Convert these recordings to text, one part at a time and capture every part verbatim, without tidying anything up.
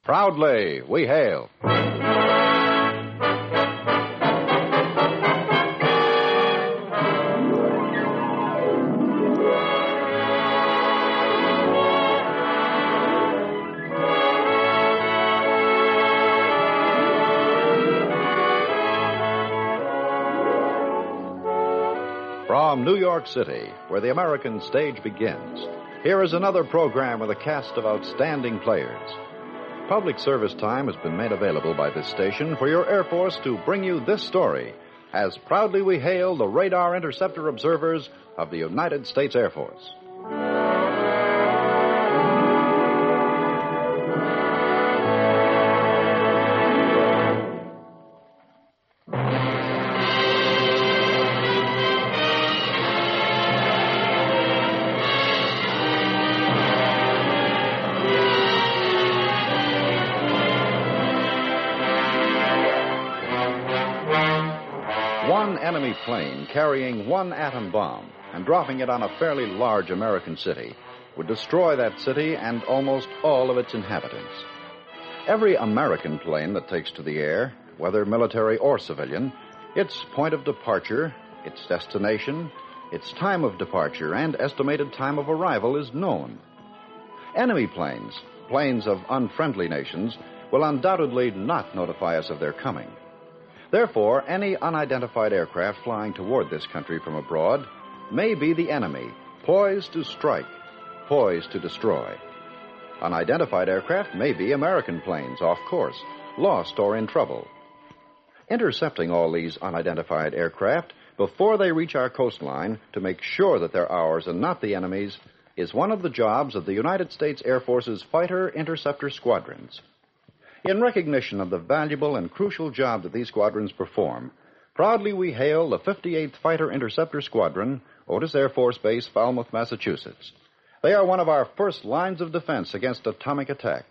Proudly, we hail. From New York City, where the American stage begins, here is another program with a cast of outstanding players. Public service time has been made available by this station for your Air Force to bring you this story, as proudly we hail the radar interceptor observers of the United States Air Force. One enemy plane carrying one atom bomb and dropping it on a fairly large American city would destroy that city and almost all of its inhabitants. Every American plane that takes to the air, whether military or civilian, its point of departure, its destination, its time of departure, and estimated time of arrival is known. Enemy planes, planes of unfriendly nations, will undoubtedly not notify us of their coming. Therefore, any unidentified aircraft flying toward this country from abroad may be the enemy, poised to strike, poised to destroy. Unidentified aircraft may be American planes off course, lost or in trouble. Intercepting all these unidentified aircraft before they reach our coastline to make sure that they're ours and not the enemy's is one of the jobs of the United States Air Force's fighter interceptor squadrons. In recognition of the valuable and crucial job that these squadrons perform, proudly we hail the fifty-eighth Fighter Interceptor Squadron, Otis Air Force Base, Falmouth, Massachusetts. They are one of our first lines of defense against atomic attack.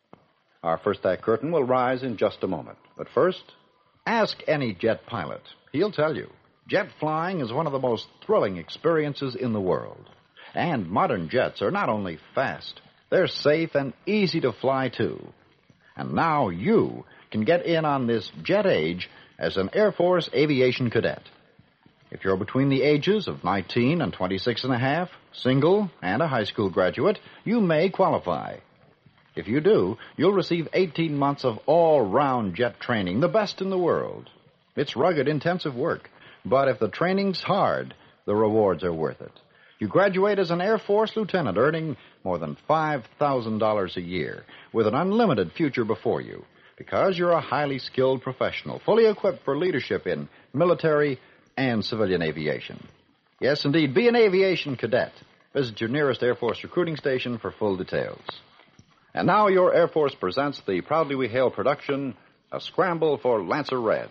Our first act curtain will rise in just a moment. But first, ask any jet pilot. He'll tell you, jet flying is one of the most thrilling experiences in the world. And modern jets are not only fast, they're safe and easy to fly, too. And now you can get in on this jet age as an Air Force aviation cadet. If you're between the ages of nineteen and twenty-six and a half, single, and a high school graduate, you may qualify. If you do, you'll receive eighteen months of all-round jet training, the best in the world. It's rugged, intensive work, but if the training's hard, the rewards are worth it. You graduate as an Air Force lieutenant, earning more than five thousand dollars a year, with an unlimited future before you, because you're a highly skilled professional, fully equipped for leadership in military and civilian aviation. Yes, indeed, be an aviation cadet. Visit your nearest Air Force recruiting station for full details. And now your Air Force presents the Proudly We Hail production, A Scramble for Lancer Red.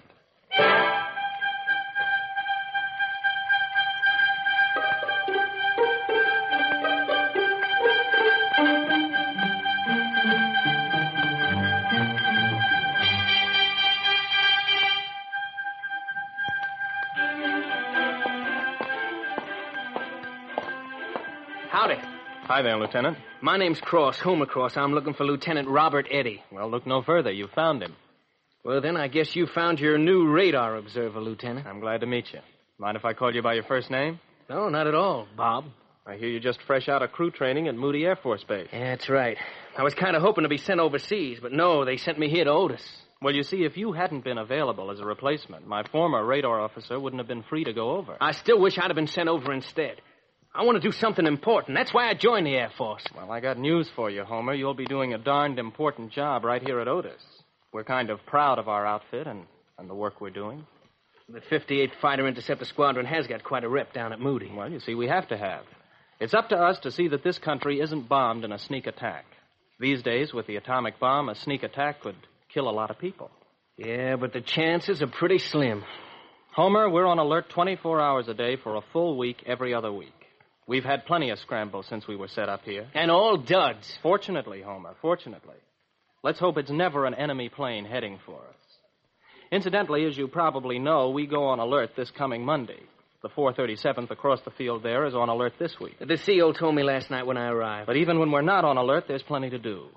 Howdy. Hi there, Lieutenant. My name's Cross, Homer Cross. I'm looking for Lieutenant Robert Eddy. Well, look no further. You found him. Well, then I guess you found your new radar observer, Lieutenant. I'm glad to meet you. Mind if I call you by your first name? No, not at all, Bob. I hear you're just fresh out of crew training at Moody Air Force Base. Yeah, that's right. I was kind of hoping to be sent overseas, but no, they sent me here to Otis. Well, you see, if you hadn't been available as a replacement, my former radar officer wouldn't have been free to go over. I still wish I'd have been sent over instead. I want to do something important. That's why I joined the Air Force. Well, I got news for you, Homer. You'll be doing a darned important job right here at Otis. We're kind of proud of our outfit and, and the work we're doing. The fifty-eighth Fighter Interceptor Squadron has got quite a rep down at Moody. Well, you see, we have to have. It's up to us to see that this country isn't bombed in a sneak attack. These days, with the atomic bomb, a sneak attack could kill a lot of people. Yeah, but the chances are pretty slim. Homer, we're on alert twenty-four hours a day for a full week every other week. We've had plenty of scrambles since we were set up here. And all duds. Fortunately, Homer, fortunately. Let's hope it's never an enemy plane heading for us. Incidentally, as you probably know, we go on alert this coming Monday. The four thirty-seventh across the field there is on alert this week. The C O told me last night when I arrived. But even when we're not on alert, there's plenty to do.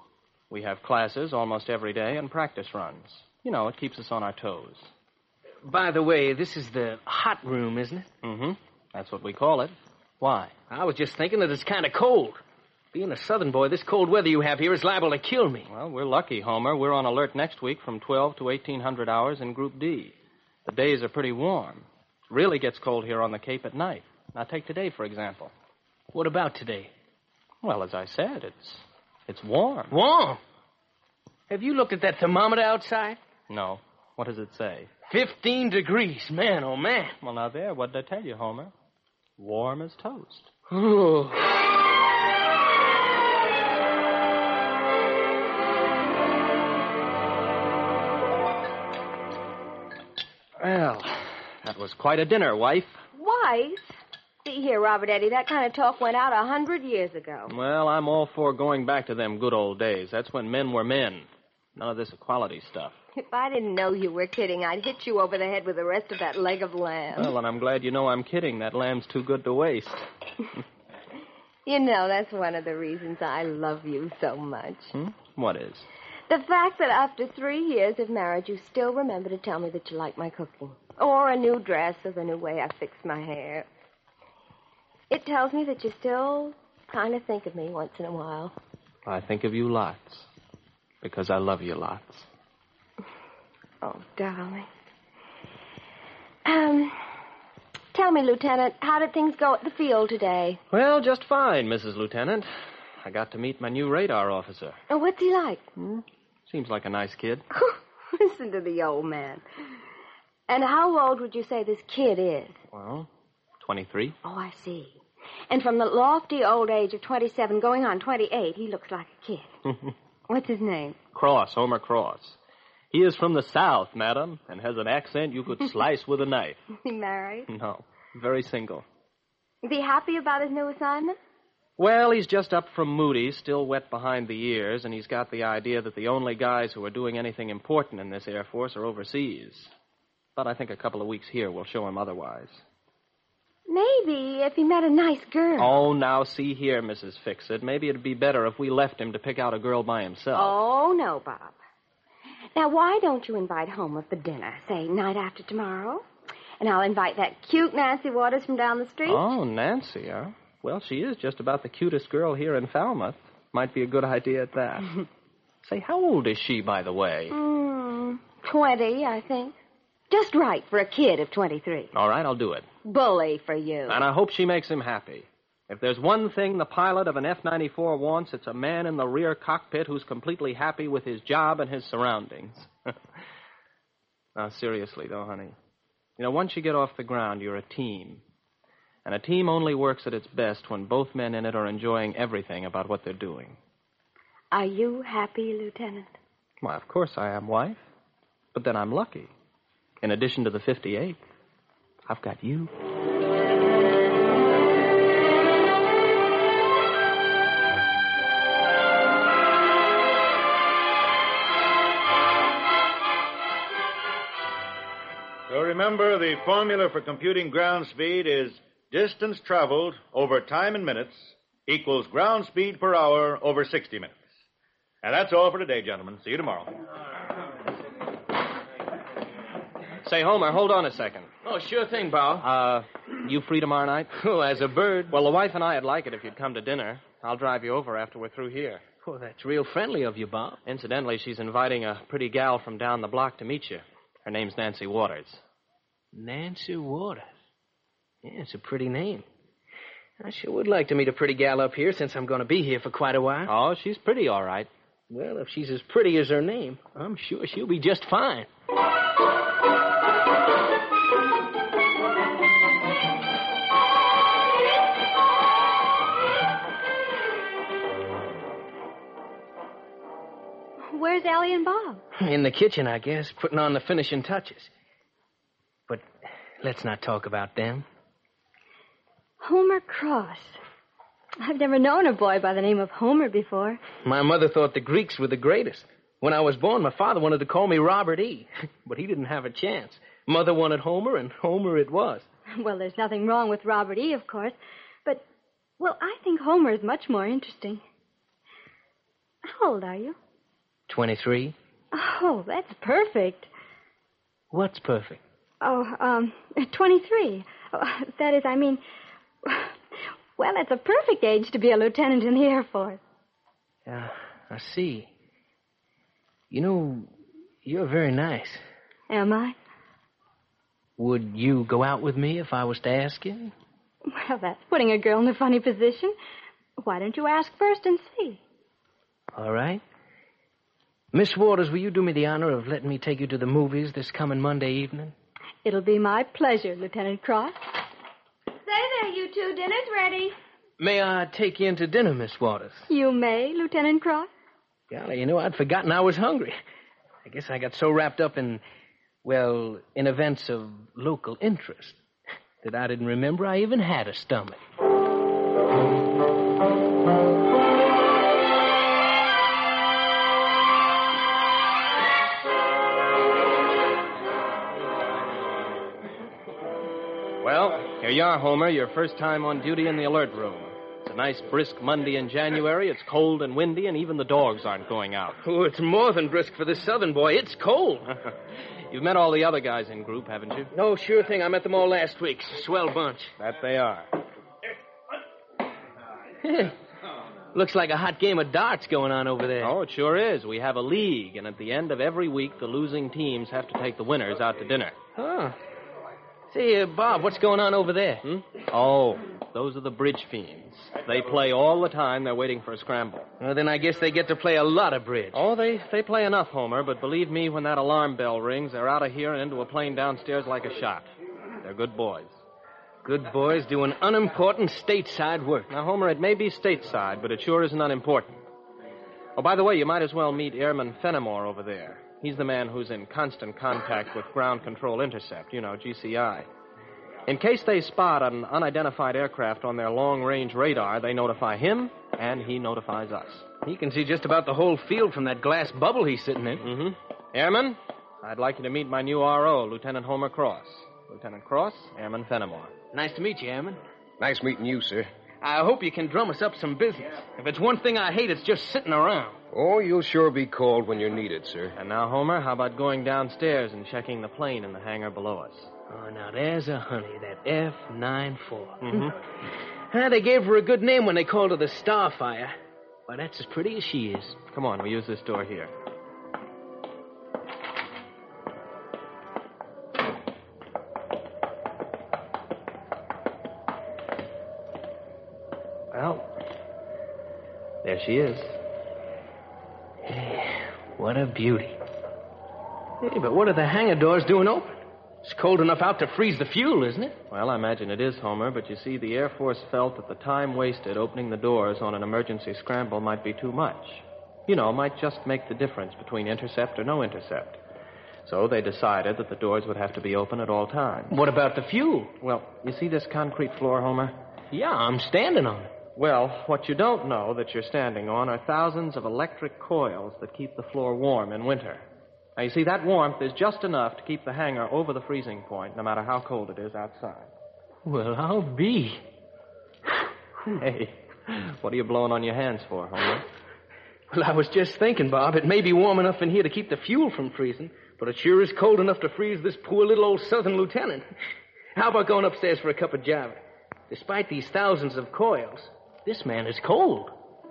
We have classes almost every day and practice runs. You know, it keeps us on our toes. By the way, this is the hot room, isn't it? Mm-hmm. That's what we call it. Why? I was just thinking that it's kind of cold. Being a southern boy, this cold weather you have here is liable to kill me. Well, we're lucky, Homer. We're on alert next week from twelve to eighteen hundred hours in Group D. The days are pretty warm. It really gets cold here on the Cape at night. Now, take today, for example. What about today? Well, as I said, it's it's warm. Warm? Have you looked at that thermometer outside? No. What does it say? Fifteen degrees. Man, oh, man. Well, now there, what did I tell you, Homer? Warm as toast. Oh. Well, that was quite a dinner, wife. Wife? See here, Robert Eddie, that kind of talk went out a hundred years ago. Well, I'm all for going back to them good old days. That's when men were men. None of this equality stuff. If I didn't know you were kidding, I'd hit you over the head with the rest of that leg of lamb. Well, and I'm glad you know I'm kidding. That lamb's too good to waste. You know, that's one of the reasons I love you so much. Hmm? What is? The fact that after three years of marriage, you still remember to tell me that you like my cooking. Or a new dress or the new way I fix my hair. It tells me that you still kind of think of me once in a while. I think of you lots. Because I love you lots. Oh, darling. Um, tell me, Lieutenant, how did things go at the field today? Well, just fine, Missus Lieutenant. I got to meet my new radar officer. Oh, what's he like? Hmm? Seems like a nice kid. Listen to the old man. And how old would you say this kid is? Well, twenty-three. Oh, I see. And from the lofty old age of twenty-seven going on twenty-eight, he looks like a kid. What's his name? Cross, Homer Cross. He is from the South, madam, and has an accent you could slice with a knife. Is he married? No, very single. Is he happy about his new assignment? Well, he's just up from Moody's, still wet behind the ears, and he's got the idea that the only guys who are doing anything important in this Air Force are overseas. But I think a couple of weeks here will show him otherwise. Maybe if he met a nice girl. Oh, now, see here, Missus Fix-It. Maybe it'd be better if we left him to pick out a girl by himself. Oh, no, Bob. Now, why don't you invite Homer for dinner, say, night after tomorrow? And I'll invite that cute Nancy Waters from down the street. Oh, Nancy, huh? Well, she is just about the cutest girl here in Falmouth. Might be a good idea at that. Say, how old is she, by the way? Mm, twenty, I think. Just right for a kid of twenty-three. All right, I'll do it. Bully for you. And I hope she makes him happy. If there's one thing the pilot of an F ninety-four wants, it's a man in the rear cockpit who's completely happy with his job and his surroundings. Now, seriously, though, honey. You know, once you get off the ground, you're a team. And a team only works at its best when both men in it are enjoying everything about what they're doing. Are you happy, Lieutenant? Why, of course I am, wife. But then I'm lucky. In addition to the fifty-eighth, I've got you. So remember, the formula for computing ground speed is distance traveled over time in minutes equals ground speed per hour over sixty minutes. And that's all for today, gentlemen. See you tomorrow. Say, Homer, hold on a second. Oh, sure thing, Bob. Uh, you free tomorrow night? Oh, as a bird. Well, the wife and I'd like it if you'd come to dinner. I'll drive you over after we're through here. Oh, that's real friendly of you, Bob. Incidentally, she's inviting a pretty gal from down the block to meet you. Her name's Nancy Waters. Nancy Waters. Yeah, it's a pretty name. I sure would like to meet a pretty gal up here since I'm going to be here for quite a while. Oh, she's pretty, all right. Well, if she's as pretty as her name, I'm sure she'll be just fine. Where's Ellie and Bob? In the kitchen, I guess, putting on the finishing touches. But let's not talk about them. Homer Cross. I've never known a boy by the name of Homer before. My mother thought the Greeks were the greatest. When I was born, my father wanted to call me Robert E., but he didn't have a chance. Mother wanted Homer, and Homer it was. Well, there's nothing wrong with Robert E., of course. But, well, I think Homer is much more interesting. How old are you? twenty-three. Oh, that's perfect. What's perfect? Oh, um, twenty-three. Oh, that is, I mean, well, it's a perfect age to be a lieutenant in the Air Force. Uh, I see. You know, you're very nice. Am I? Would you go out with me if I was to ask you? Well, that's putting a girl in a funny position. Why don't you ask first and see? All right. Miss Waters, will you do me the honor of letting me take you to the movies this coming Monday evening? It'll be my pleasure, Lieutenant Cross. Say there, you two. Dinner's ready. May I take you into dinner, Miss Waters? You may, Lieutenant Cross. Golly, you know, I'd forgotten I was hungry. I guess I got so wrapped up in, well, in events of local interest that I didn't remember I even had a stomach. Well, here you are, Homer, your first time on duty in the alert room. It's a nice, brisk Monday in January. It's cold and windy, and even the dogs aren't going out. Oh, it's more than brisk for this southern boy. It's cold. You've met all the other guys in group, haven't you? No, sure thing. I met them all last week. Swell bunch. That they are. Looks like a hot game of darts going on over there. Oh, it sure is. We have a league, and at the end of every week, the losing teams have to take the winners out to dinner. Oh. Say, uh, Bob, what's going on over there? Hmm? Oh, those are the bridge fiends. They play all the time. They're waiting for a scramble. Well, then I guess they get to play a lot of bridge. Oh, they, they play enough, Homer, but believe me, when that alarm bell rings, they're out of here and into a plane downstairs like a shot. They're good boys. Good boys doing unimportant stateside work. Now, Homer, it may be stateside, but it sure isn't unimportant. Oh, by the way, you might as well meet Airman Fenimore over there. He's the man who's in constant contact with Ground Control Intercept, you know, G C I. In case they spot an unidentified aircraft on their long-range radar, they notify him, and he notifies us. He can see just about the whole field from that glass bubble he's sitting in. Mm-hmm. Airman, I'd like you to meet my new R O, Lieutenant Homer Cross. Lieutenant Cross, Airman Fenimore. Nice to meet you, Airman. Nice meeting you, sir. I hope you can drum us up some business. If it's one thing I hate, it's just sitting around. Oh, you'll sure be called when you're needed, sir. And now, Homer, how about going downstairs and checking the plane in the hangar below us? Oh, now there's a honey, that F ninety-four. Mm-hmm. Ah, they gave her a good name when they called her the Starfire. Why, that's as pretty as she is. Come on, we use this door here. Well, there she is. Hey, what a beauty. Hey, but what are the hangar doors doing open? It's cold enough out to freeze the fuel, isn't it? Well, I imagine it is, Homer, but you see, the Air Force felt that the time wasted opening the doors on an emergency scramble might be too much. You know, might just make the difference between intercept or no intercept. So they decided that the doors would have to be open at all times. What about the fuel? Well, you see this concrete floor, Homer? Yeah, I'm standing on it. Well, what you don't know that you're standing on are thousands of electric coils that keep the floor warm in winter. Now, you see, that warmth is just enough to keep the hangar over the freezing point, no matter how cold it is outside. Well, I'll be. Hey, what are you blowing on your hands for, Homer? Well, I was just thinking, Bob, it may be warm enough in here to keep the fuel from freezing, but it sure is cold enough to freeze this poor little old southern lieutenant. How about going upstairs for a cup of java? Despite these thousands of coils, this man is cold.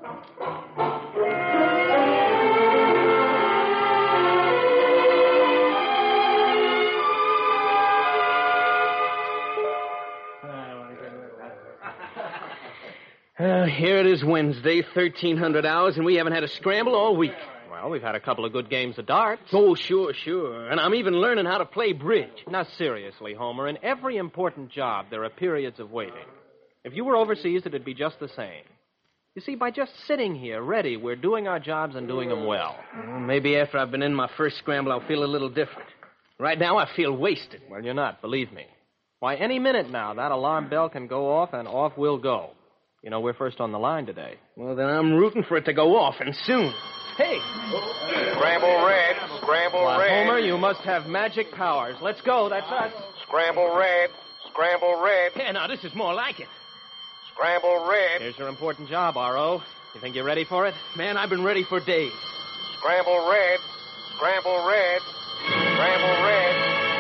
Uh, here it is Wednesday, thirteen hundred hours, and we haven't had a scramble all week. Well, we've had a couple of good games of darts. Oh, sure, sure. And I'm even learning how to play bridge. Now, seriously, Homer, in every important job, there are periods of waiting. If you were overseas, it'd be just the same. You see, by just sitting here, ready, we're doing our jobs and doing them well. Well, maybe after I've been in my first scramble, I'll feel a little different. Right now, I feel wasted. Well, you're not, believe me. Why, any minute now, that alarm bell can go off, and off we'll go. You know, we're first on the line today. Well, then I'm rooting for it to go off, and soon. Hey! Scramble red, scramble Why, red. Homer, you must have magic powers. Let's go, that's us. Scramble red, scramble red, Yeah, now, this is more like it. scramble red. Here's your important job, R O. You think you're ready for it? Man, I've been ready for days. Scramble red. Scramble red. Scramble red.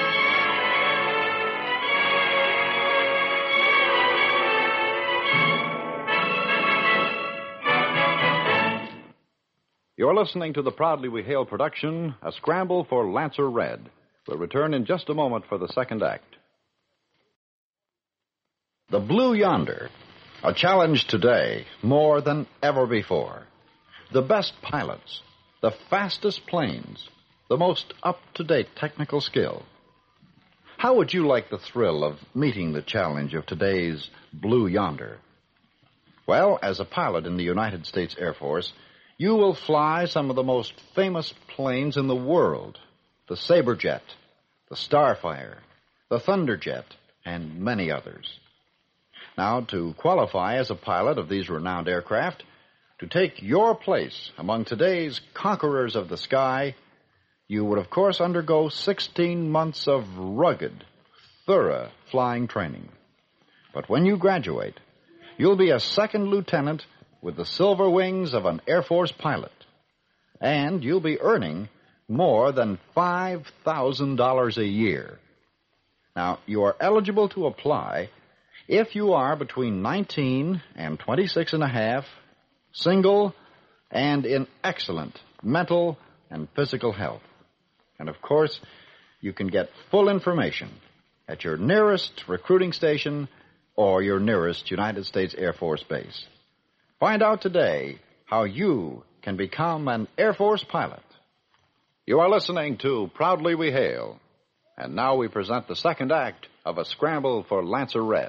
You're listening to the Proudly We Hail production, A Scramble for Lancer Red. We'll return in just a moment for the second act. The Blue Yonder, a challenge today more than ever before. The best pilots, the fastest planes, the most up-to-date technical skill. How would you like the thrill of meeting the challenge of today's Blue Yonder? Well, as a pilot in the United States Air Force, you will fly some of the most famous planes in the world. The Saberjet, the Starfire, the Thunderjet, and many others. Now, to qualify as a pilot of these renowned aircraft, to take your place among today's conquerors of the sky, you would, of course, undergo sixteen months of rugged, thorough flying training. But when you graduate, you'll be a second lieutenant with the silver wings of an Air Force pilot. And you'll be earning more than five thousand dollars a year. Now, you are eligible to apply if you are between nineteen and twenty-six and a half, single, and in excellent mental and physical health. And, of course, you can get full information at your nearest recruiting station or your nearest United States Air Force base. Find out today how you can become an Air Force pilot. You are listening to Proudly We Hail. And now we present the second act of A Scramble for Lancer Red.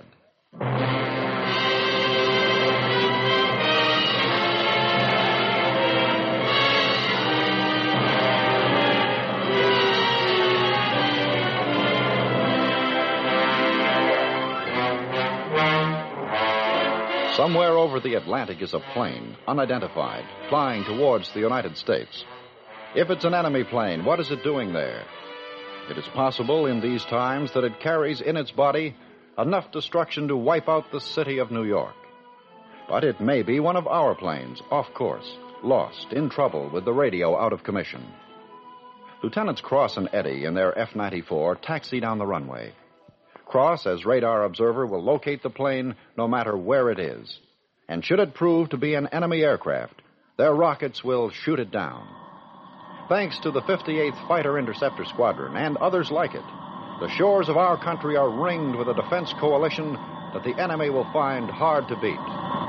Somewhere over the Atlantic is a plane, unidentified, flying towards the United States. If it's an enemy plane, what is it doing there? It is possible in these times that it carries in its body enough destruction to wipe out the city of New York. But it may be one of our planes, off course, lost, in trouble, with the radio out of commission. Lieutenants Cross and Eddy in their F ninety-four taxi down the runway. Cross, as radar observer, will locate the plane no matter where it is. And should it prove to be an enemy aircraft, their rockets will shoot it down. Thanks to the fifty-eighth Fighter Interceptor Squadron and others like it, the shores of our country are ringed with a defense coalition that the enemy will find hard to beat.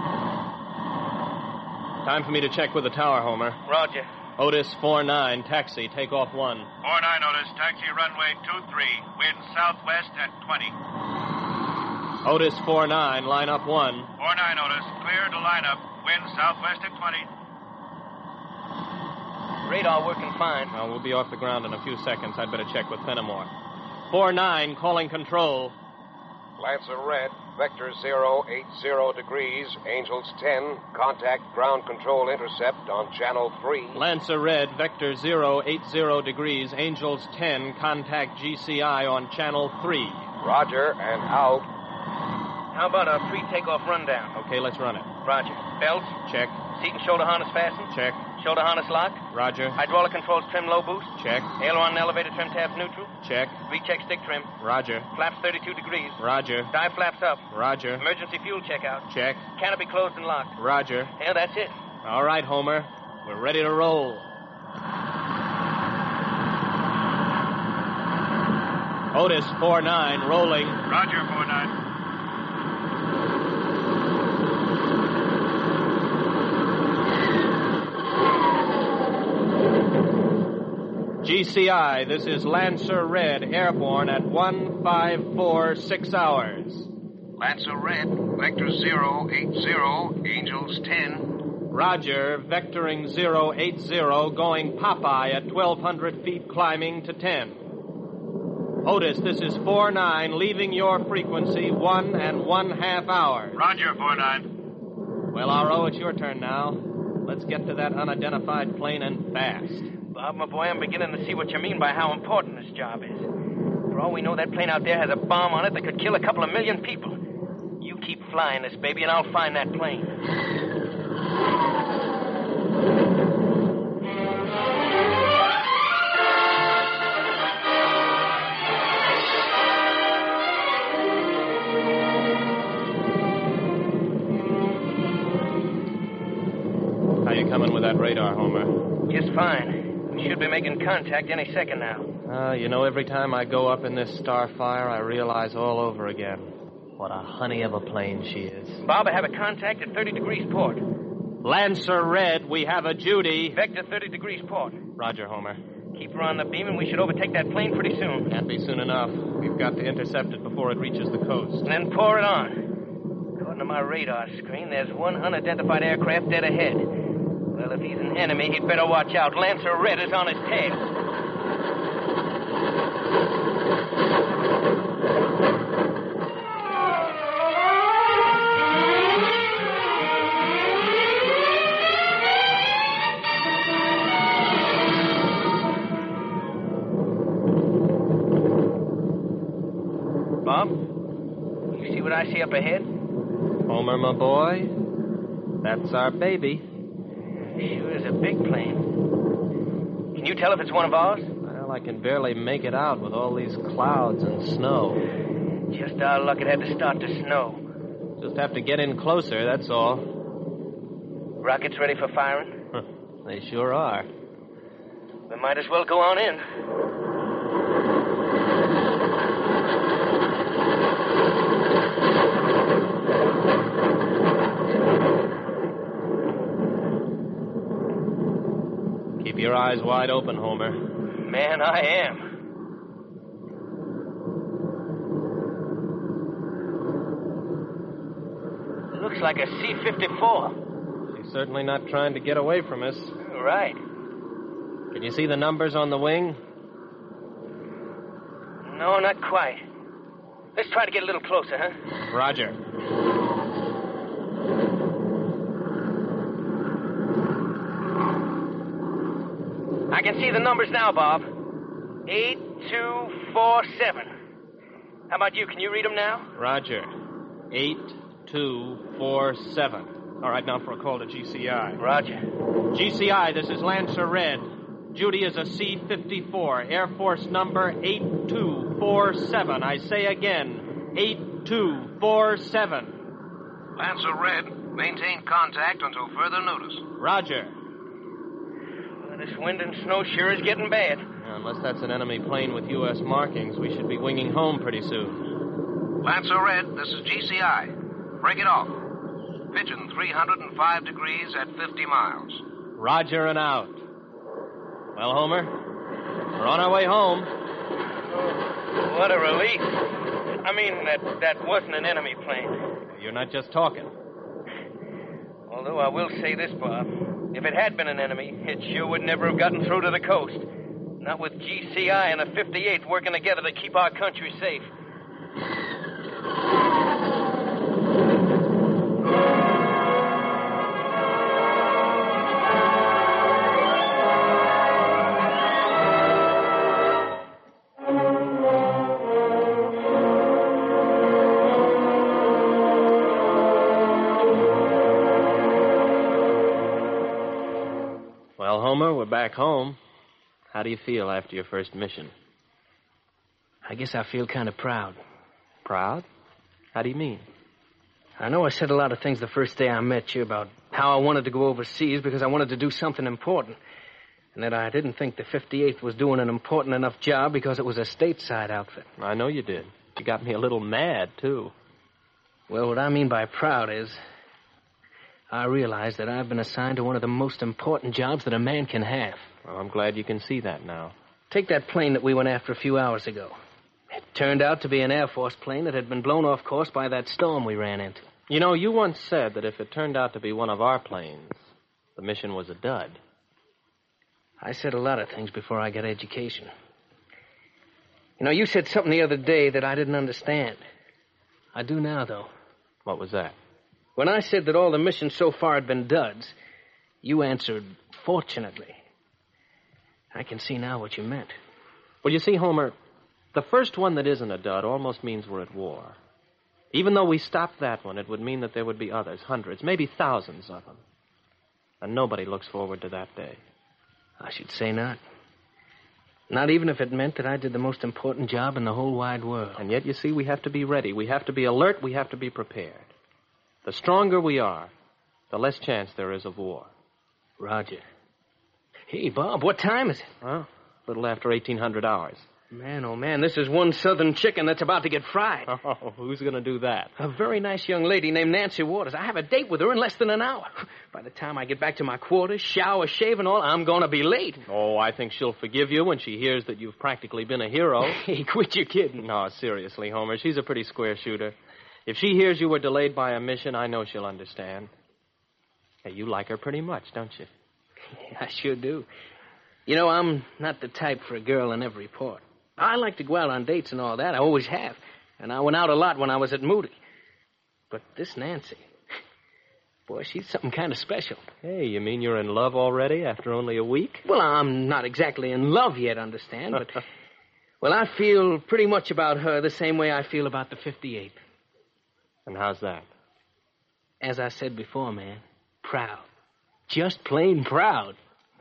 Time for me to check with the tower, Homer. Roger. Otis four nine, taxi, take off one. four nine, Otis, taxi runway two three, wind southwest at twenty. Otis four nine, line up one. four nine, Otis, clear to line up, wind southwest at twenty. Radar working fine. Well, we'll be off the ground in a few seconds. I'd better check with Fenimore. four nine, calling control. Lancer red, vector zero eight zero degrees, Angels ten, contact ground control intercept on channel three. Lancer red, vector zero eight zero degrees, Angels ten, contact G C I on channel three. Roger, and out. How about a pre-takeoff rundown? Okay, let's run it. Roger. Belts? Check. Seat and shoulder harness fastened? Check. Shoulder harness lock? Roger. Hydraulic controls trim low boost? Check. Aileron and elevator trim tabs neutral? Check. Recheck stick trim? Roger. Flaps thirty-two degrees? Roger. Dive flaps up? Roger. Emergency fuel checkout? Check. Canopy closed and locked? Roger. Yeah, that's it. All right, Homer. We're ready to roll. Otis four nine, rolling. Roger, four nine. G C I, this is Lancer Red, airborne at one five four six hours. Lancer red, vector zero eight zero, Angels ten. Roger, vectoring zero eight zero, going Popeye at twelve hundred feet, climbing to ten. Otis, this is four nine, leaving your frequency one and one half hours. Roger, four nine. Well, R O, it's your turn now. Let's get to that unidentified plane and fast. Bob, my boy, I'm beginning to see what you mean by how important this job is. For all we know, that plane out there has a bomb on it that could kill a couple of million people. You keep flying this, baby, and I'll find that plane. radar, Homer? Just fine. We should be making contact any second now. Uh, you know, every time I go up in this Starfire, I realize all over again what a honey of a plane she is. Bob, I have a contact at thirty degrees port. Lancer Red, we have a Judy. Vector thirty degrees port. Roger, Homer. Keep her on the beam, and we should overtake that plane pretty soon. Can't be soon enough. We've got to intercept it before it reaches the coast. And then pour it on. According to my radar screen, there's one unidentified aircraft dead ahead. Well, if he's an enemy, he'd better watch out. Lancer Red is on his tail. Bob, you see what I see up ahead? Homer, my boy, that's our baby. Sure is a big plane. Can you tell if it's one of ours? Well, I can barely make it out with all these clouds and snow. Just our luck it had to start to snow. Just have to get in closer, that's all. Rockets ready for firing? They sure are. We might as well go on in. Keep your eyes wide open, Homer. Man, I am. It looks like a C fifty-four. She's certainly not trying to get away from us. Right. Can you see the numbers on the wing? No, not quite. Let's try to get a little closer, huh? Roger. I can see the numbers now, Bob. Eight, two, four, seven. How about you? Can you read them now? Roger. Eight, two, four, seven. All right, now for a call to G C I. Roger. G C I, this is Lancer Red. Judy is a C fifty-four, Air Force number eight two four seven. I say again, eight two four seven. Lancer Red, maintain contact until further notice. Roger. Well, this wind and snow sure is getting bad. Now, unless that's an enemy plane with U S markings, we should be winging home pretty soon. Lancer Red, this is G C I. Break it off. Pigeon three hundred five degrees at fifty miles. Roger and out. Well, Homer, we're on our way home. Oh, what a relief. I mean, that, that wasn't an enemy plane. You're not just talking. Although I will say this, Bob. If it had been an enemy, it sure would never have gotten through to the coast. Not with G C I and a fifty-eighth working together to keep our country safe. Well, Homer, we're back home. How do you feel after your first mission? I guess I feel kind of proud. Proud? How do you mean? I know I said a lot of things the first day I met you about how I wanted to go overseas because I wanted to do something important. And that I didn't think the fifty-eighth was doing an important enough job because it was a stateside outfit. I know you did. You got me a little mad, too. Well, what I mean by proud is I realize that I've been assigned to one of the most important jobs that a man can have. Well, I'm glad you can see that now. Take that plane that we went after a few hours ago. It turned out to be an Air Force plane that had been blown off course by that storm we ran into. You know, you once said that if it turned out to be one of our planes, the mission was a dud. I said a lot of things before I got education. You know, you said something the other day that I didn't understand. I do now, though. What was that? When I said that all the missions so far had been duds, you answered, fortunately. I can see now what you meant. Well, you see, Homer, the first one that isn't a dud almost means we're at war. Even though we stopped that one, it would mean that there would be others, hundreds, maybe thousands of them. And nobody looks forward to that day. I should say not. Not even if it meant that I did the most important job in the whole wide world. And yet, you see, we have to be ready. We have to be alert. We have to be prepared. The stronger we are, the less chance there is of war. Roger. Hey, Bob, what time is it? Huh? A little after eighteen hundred hours. Man, oh, man, this is one southern chicken that's about to get fried. Oh, who's going to do that? A very nice young lady named Nancy Waters. I have a date with her in less than an hour. By the time I get back to my quarters, shower, shave, and all, I'm going to be late. Oh, I think she'll forgive you when she hears that you've practically been a hero. Hey, quit your kidding. No, seriously, Homer. She's a pretty square shooter. If she hears you were delayed by a mission, I know she'll understand. Hey, you like her pretty much, don't you? I sure do. You know, I'm not the type for a girl in every port. I like to go out on dates and all that. I always have. And I went out a lot when I was at Moody. But this Nancy, boy, she's something kind of special. Hey, you mean you're in love already after only a week? Well, I'm not exactly in love yet, understand, but... well, I feel pretty much about her the same way I feel about the fifty-eighth. And how's that? As I said before, man, proud. Just plain proud.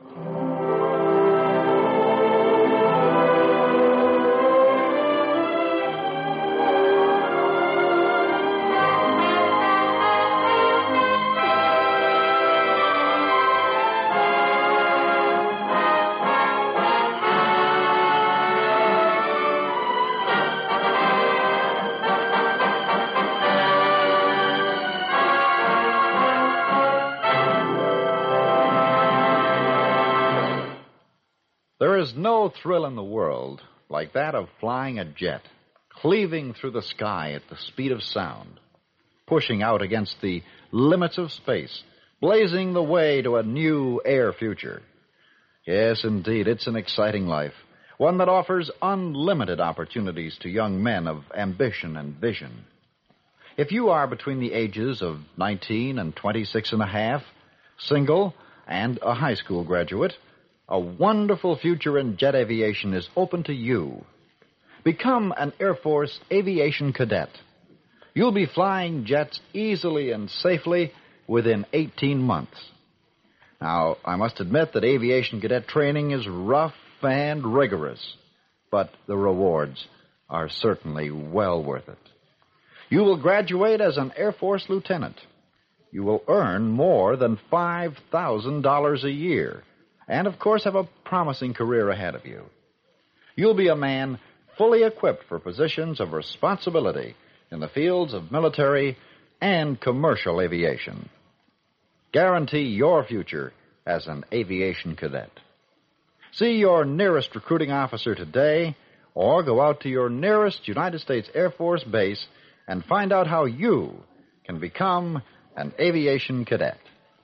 There is no thrill in the world like that of flying a jet, cleaving through the sky at the speed of sound, pushing out against the limits of space, blazing the way to a new air future. Yes, indeed, it's an exciting life, one that offers unlimited opportunities to young men of ambition and vision. If you are between the ages of nineteen and twenty-six and a half, single, and a high school graduate, a wonderful future in jet aviation is open to you. Become an Air Force aviation cadet. You'll be flying jets easily and safely within eighteen months. Now, I must admit that aviation cadet training is rough and rigorous, but the rewards are certainly well worth it. You will graduate as an Air Force lieutenant. You will earn more than five thousand dollars a year. And, of course, have a promising career ahead of you. You'll be a man fully equipped for positions of responsibility in the fields of military and commercial aviation. Guarantee your future as an aviation cadet. See your nearest recruiting officer today, or go out to your nearest United States Air Force base and find out how you can become an aviation cadet.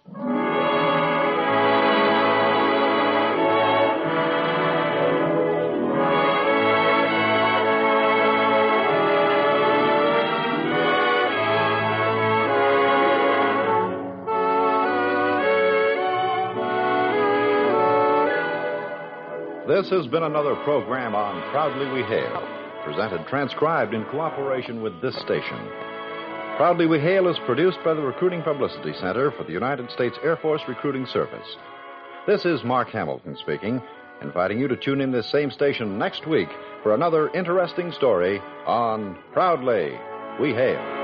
This has been another program on Proudly We Hail, presented transcribed in cooperation with this station. Proudly We Hail is produced by the Recruiting Publicity Center for the United States Air Force Recruiting Service. This is Mark Hamilton speaking, inviting you to tune in this same station next week for another interesting story on Proudly We Hail.